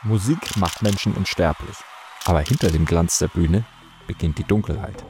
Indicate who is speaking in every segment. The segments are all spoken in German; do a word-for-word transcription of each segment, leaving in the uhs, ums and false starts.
Speaker 1: Musik macht Menschen unsterblich. Aber hinter dem Glanz der Bühne beginnt die Dunkelheit.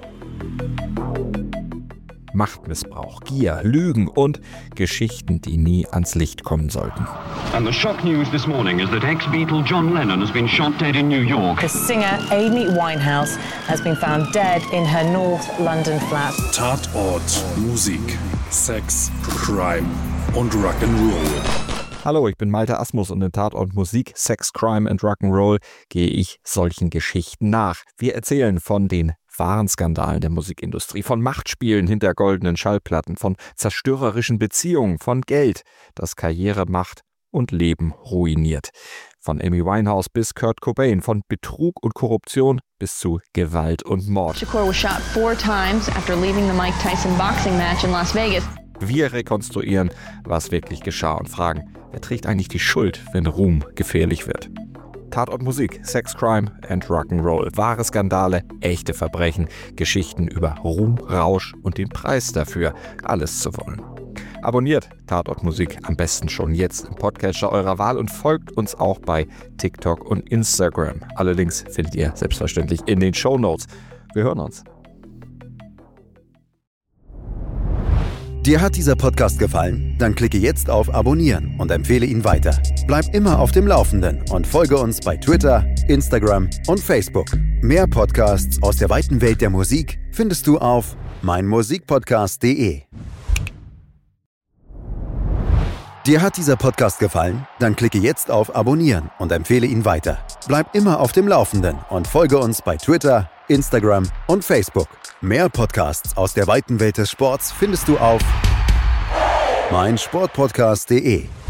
Speaker 1: Machtmissbrauch, Gier, Lügen und Geschichten, die nie ans Licht kommen sollten.
Speaker 2: And the shock news this morning is that ex-Beatle John Lennon has been shot dead in New York.
Speaker 3: The singer Amy Winehouse has been found dead in her North London flat.
Speaker 4: Tatort Musik, Sex, Crime und Rock'n'Roll.
Speaker 1: Hallo, ich bin Malte Asmus und in Tatort Musik, Sex, Crime and Rock'n'Roll gehe ich solchen Geschichten nach. Wir erzählen von den wahren Skandalen der Musikindustrie, von Machtspielen hinter goldenen Schallplatten, von zerstörerischen Beziehungen, von Geld, das Karriere macht und Leben ruiniert. Von Amy Winehouse bis Kurt Cobain, von Betrug und Korruption bis zu Gewalt und Mord.
Speaker 5: Shakur was shot four times after leaving the Mike Tyson boxing match in Las Vegas.
Speaker 1: Wir rekonstruieren, was wirklich geschah und fragen, wer trägt eigentlich die Schuld, wenn Ruhm gefährlich wird? Tatort Musik, Sex, Crime and Rock'n'Roll. Wahre Skandale, echte Verbrechen, Geschichten über Ruhm, Rausch und den Preis dafür, alles zu wollen. Abonniert Tatort Musik am besten schon jetzt im Podcatcher eurer Wahl und folgt uns auch bei TikTok und Instagram. Alle Links findet ihr selbstverständlich in den Shownotes. Wir hören uns.
Speaker 6: Dir hat dieser Podcast gefallen? Dann klicke jetzt auf Abonnieren und empfehle ihn weiter. Bleib immer auf dem Laufenden und folge uns bei Twitter, Instagram und Facebook. Mehr Podcasts aus der weiten Welt der Musik findest du auf meinmusikpodcast punkt de. Dir hat dieser Podcast gefallen? Dann klicke jetzt auf Abonnieren und empfehle ihn weiter. Bleib immer auf dem Laufenden und folge uns bei Twitter, Instagram und Facebook. Mehr Podcasts aus der weiten Welt des Sports findest du auf meinsportpodcast punkt de.